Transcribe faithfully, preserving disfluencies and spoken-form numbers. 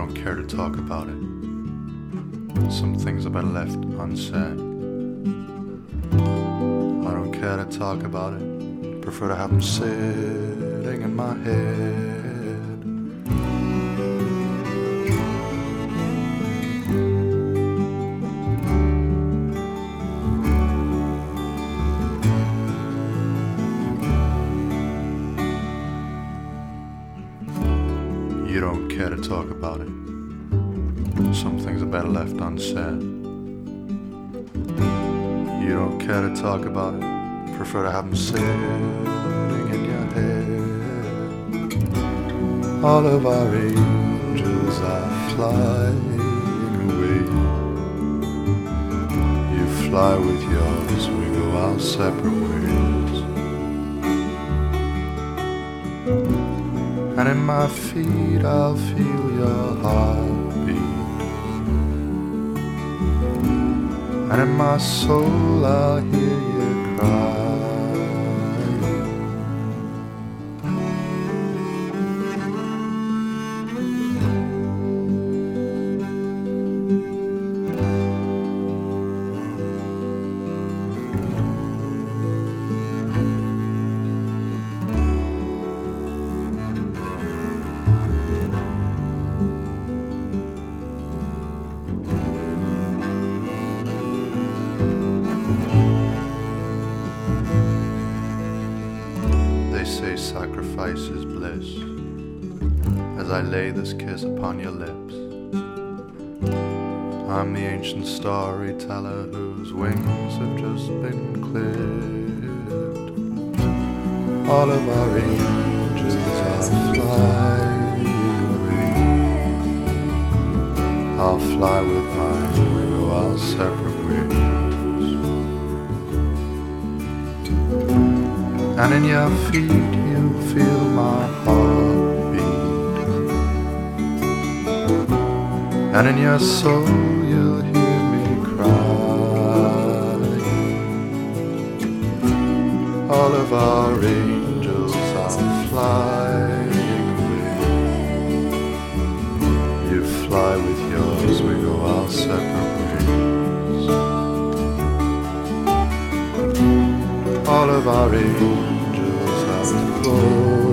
don't care to talk about it. Some things are better left unsaid. I don't care to talk about it. Prefer to have them sitting in my head. You don't care to talk about it. Some things are better left unsaid. You don't care to talk about it. Prefer to have them sitting in your head. All of our angels are flying away. You fly with yours, we go our separate ways. And in my feet I'll feel your heartbeat, and in my soul I'll hear you cry. Say sacrifice is bliss, as I lay this kiss upon your lips. I'm the ancient storyteller whose wings have just been clipped. All of our angels are flying away. I'll fly with mine, we go our separate ways. And in your feet you feel my heartbeat, and in your soul you'll hear me cry. All of our angels are flying away. You fly with yours, we go our separate ways. All of our angels have flown